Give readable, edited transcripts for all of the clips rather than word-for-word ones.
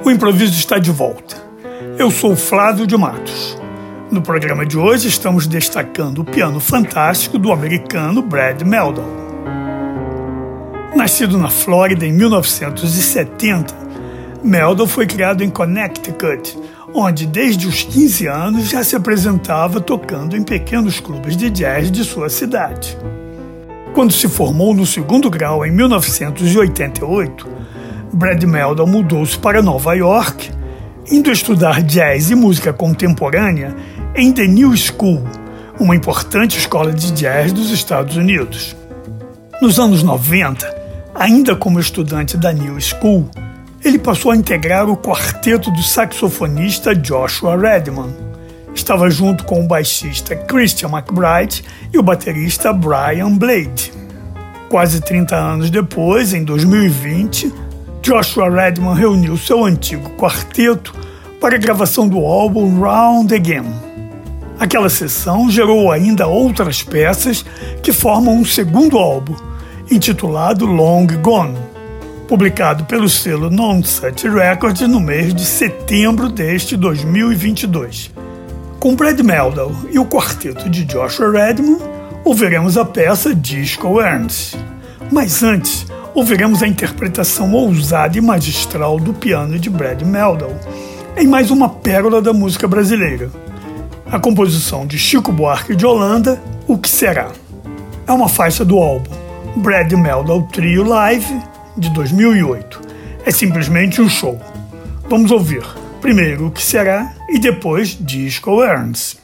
O improviso está de volta. Eu sou Flávio de Matos. No programa de hoje estamos destacando o piano fantástico do americano Brad Mehldau. Nascido na Flórida em 1970, Mehldau foi criado em Connecticut, onde desde os 15 anos já se apresentava tocando em pequenos clubes de jazz de sua cidade. Quando se formou no segundo grau em 1988, Brad Mehldau mudou-se para Nova York, indo estudar jazz e música contemporânea em The New School, uma importante escola de jazz dos Estados Unidos. Nos anos 90, ainda como estudante da New School, ele passou a integrar o quarteto do saxofonista Joshua Redman. Estava junto com o baixista Christian McBride e o baterista Brian Blade. Quase 30 anos depois, em 2020, Joshua Redman reuniu seu antigo quarteto para a gravação do álbum Round Again. Aquela sessão gerou ainda outras peças que formam um segundo álbum, intitulado Long Gone, publicado pelo selo Non-Such Records no mês de setembro deste 2022. Com Brad Mehldau e o quarteto de Joshua Redman, ouviremos a peça Disco Ernst. Mas antes, ouviremos a interpretação ousada e magistral do piano de Brad Mehldau, em mais uma pérola da música brasileira. A composição de Chico Buarque de Holanda, O Que Será? É uma faixa do álbum Brad Mehldau Trio Live, de 2008. É simplesmente um show. Vamos ouvir primeiro O Que Será e depois Disco Ernst.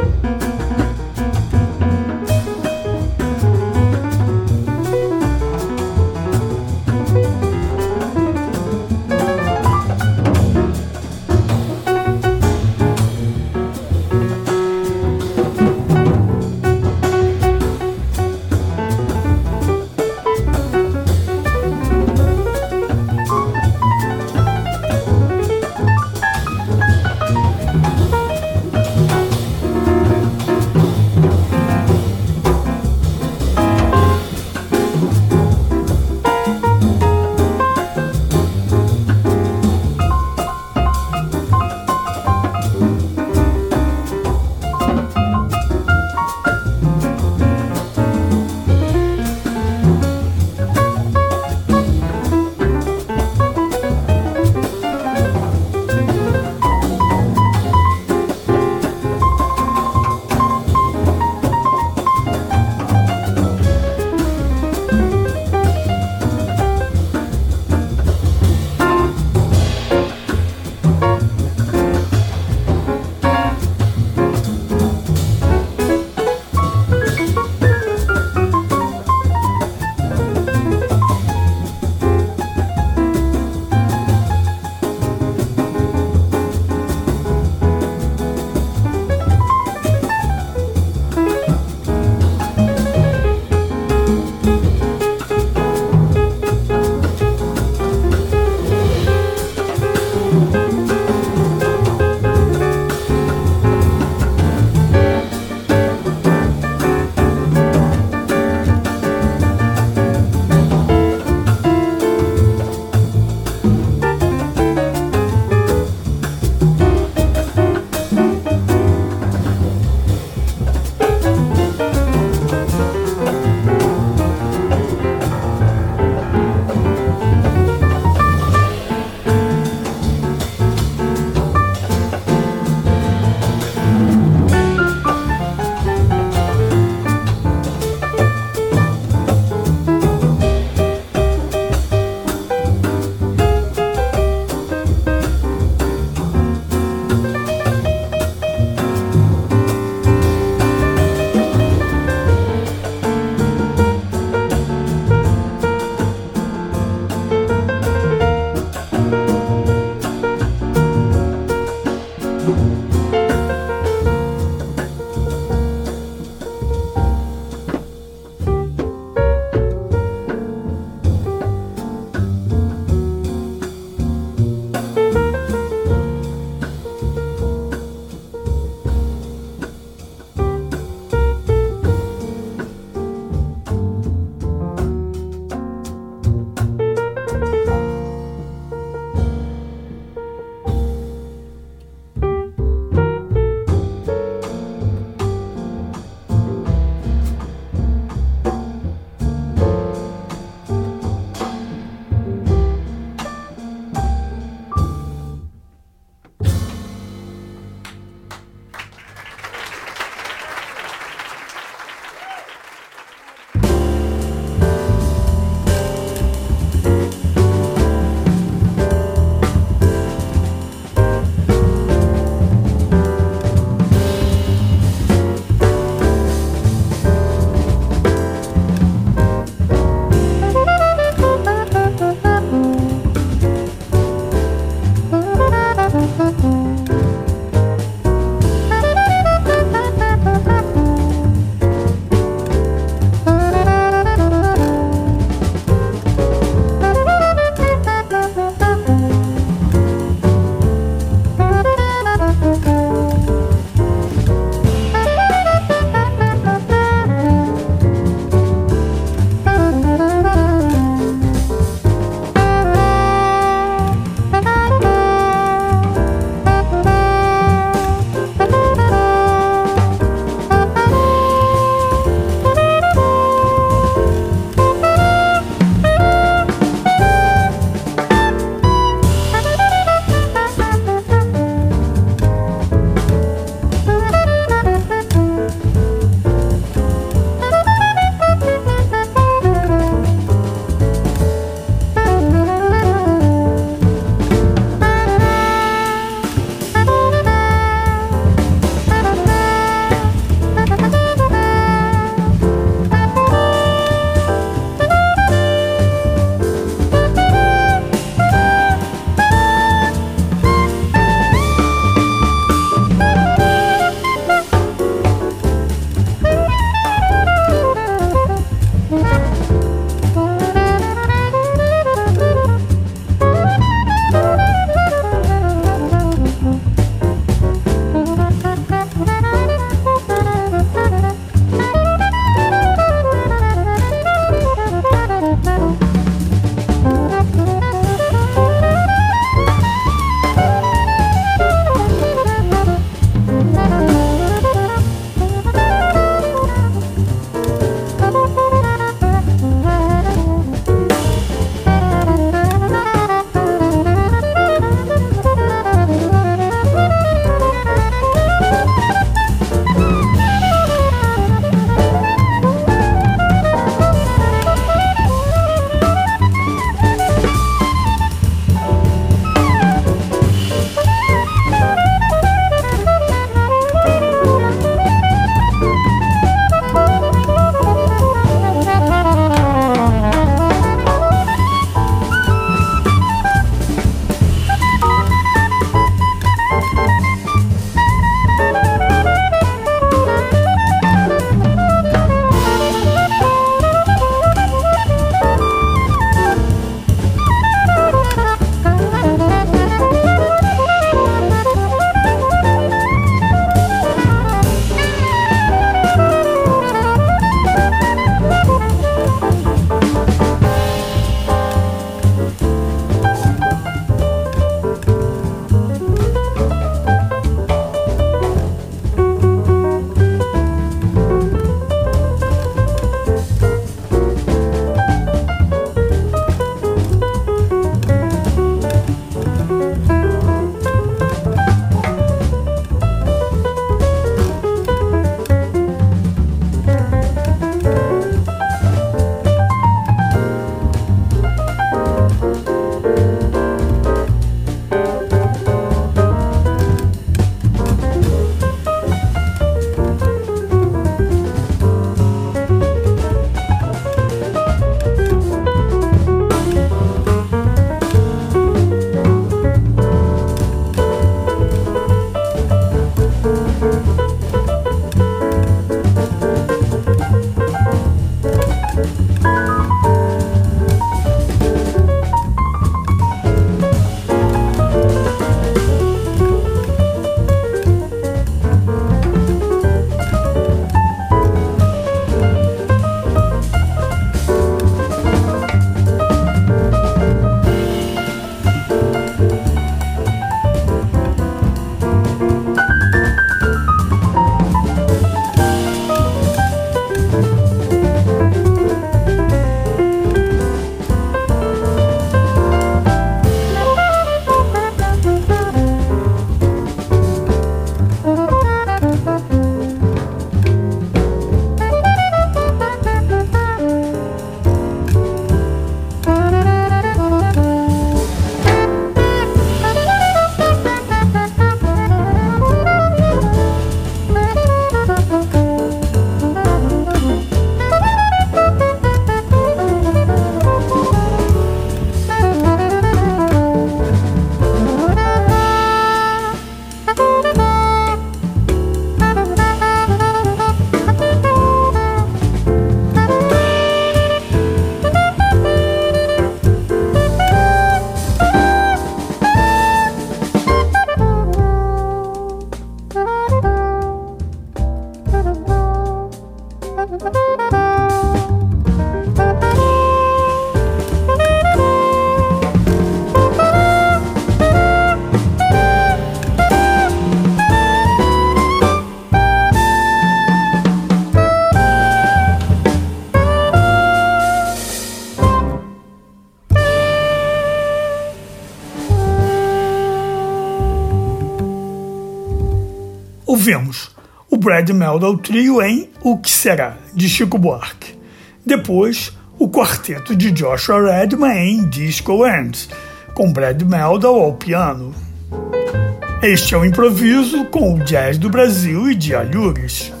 Ouvimos o Brad Mehldau Trio em O Que Será, de Chico Buarque. Depois, o quarteto de Joshua Redman em Disco Ends, com Brad Mehldau ao piano. Este é o Improviso com o Jazz do Brasil e de Alhures.